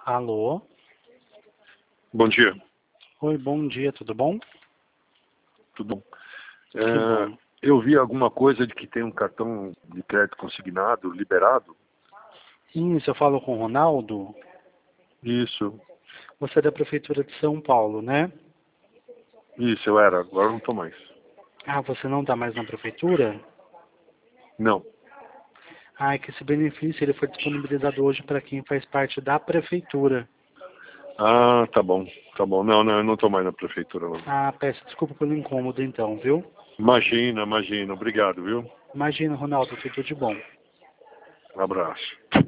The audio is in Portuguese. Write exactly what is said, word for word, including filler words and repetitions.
Alô? Bom dia. Oi, bom dia, tudo bom? Tudo bom? Que É, bom. eu vi alguma coisa de que tem um cartão de crédito consignado, liberado. Isso, eu falo com o Ronaldo. Isso, Você é da Prefeitura de São Paulo, né? isso, eu era, agora eu não estou mais. Ah, você não está mais na Prefeitura? Não. Ah, é que esse benefício ele foi disponibilizado hoje para quem faz parte da Prefeitura. Ah, tá bom, tá bom. Não, não, eu não estou mais na prefeitura, não. Ah, peço desculpa pelo incômodo então, viu? Imagina, imagina. Obrigado, viu? Imagina, Ronaldo, tudo de bom. Um abraço.